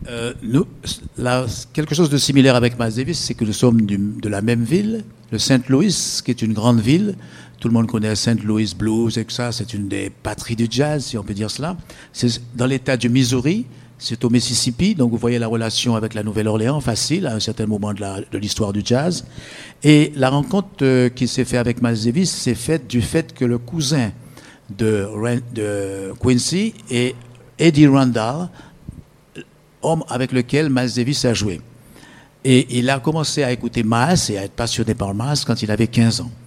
Quelque chose de similaire avec Miles Davis, c'est que nous sommes de la même ville, le Saint Louis, qui est une grande ville. Tout le monde connaît Saint Louis Blues et que ça, c'est une des patries du jazz, si on peut dire cela. C'est dans l'État du Missouri, c'est au Mississippi, donc vous voyez la relation avec la Nouvelle-Orléans, facile, à un certain moment de l'histoire du jazz. Et la rencontre qui s'est faite avec Miles Davis, c'est faite du fait que le cousin de Quincy est Eddie Randall, homme avec lequel Miles Davis a joué. Et il a commencé à écouter Miles et à être passionné par Miles quand il avait 15 ans.